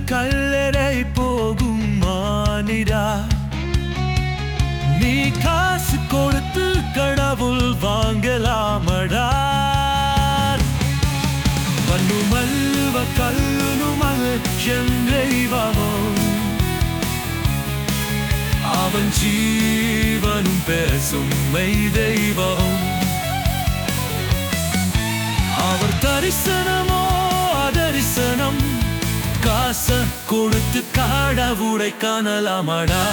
கல்லறை போகும் மானிடா, நீ காசு கொடுத்து கடவுள் வாங்கலாமடா. மண்ணுமல்வ கல்லுனுமல் என் தெய்வமும், அவன் ஜீவனும் பேசும் மெய் தெய்வம். அவர் தரிசனமோ அதரிசனம், காச கொடுத்து கடவுளை காணலாமடா.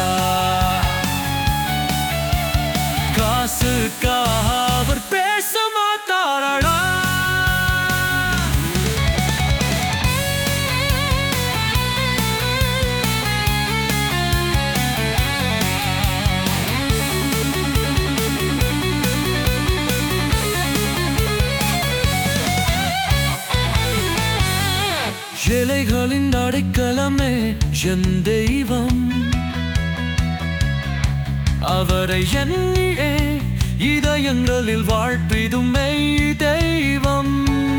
காசுக்காக அவர் பேச மாட்டாரடா. ஏழைகளின் அடைக்கலமே என் தெய்வம், அவரை எண்ணியே இதயங்களில் வாழ்த்திடும் மெய் தெய்வம்.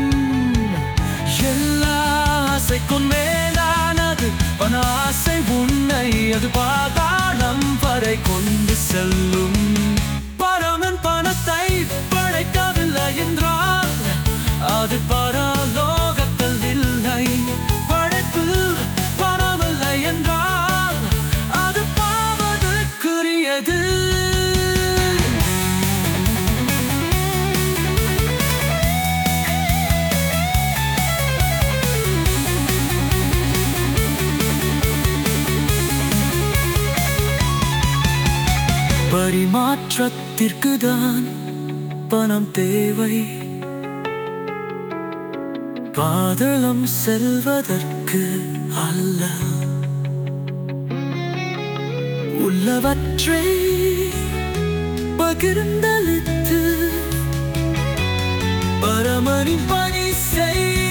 எல்லா ஆசைக்கும் மேலானது பண ஆசை, உன்னை அது பாதாளம் வரை கொண்டு செல்லும். பரமன் பணத்தை படைக்கவில்லை என்றால் அது பரலோகத்தில் இல்லை. படைப்பில் பணமில்லை என்றால் அது பாவத்துக்குரியது. பரிமாற்றத்திற்குதான் பணம் தேவை, பாதாளம் செல்வதற்கு அல்ல. உள்ளவற்றை பகிர்ந்தளித்து பரமனின் பணி செய்.